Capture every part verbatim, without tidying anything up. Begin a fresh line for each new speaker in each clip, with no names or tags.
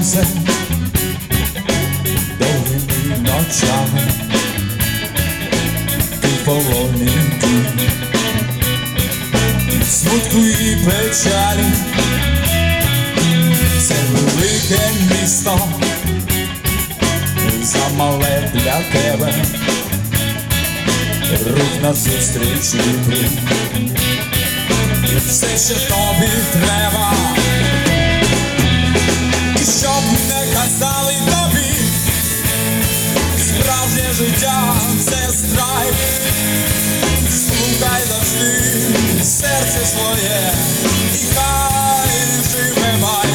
сонце довгими ночами, ти в полоні дім, смутку і печалі. Це велике місто замале для тебе, рух назустріч вітру, і все, що тобі треба. І щоб не казали тобі, справжнє життя — це страйк. Слухай завжди серце своє, і хай живе майк.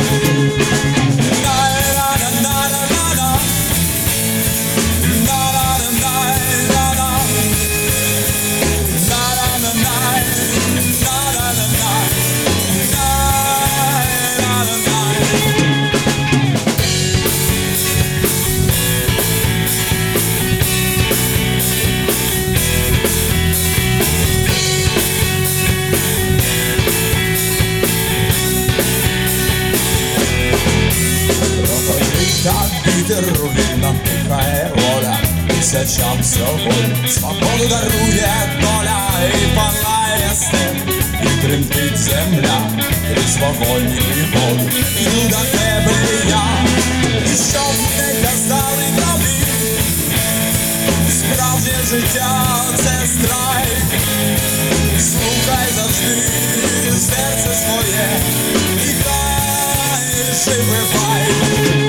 Так вітер вільно дихає воля, тисячам сьогодні свободу дарує доля, і палає степ, і тремтить земля крізь вогонь і воду. Іду до тебе я, і щоб не казали тобі, справжнє життя — це страйк. Слухай завжди серце своє, і хай живе байк.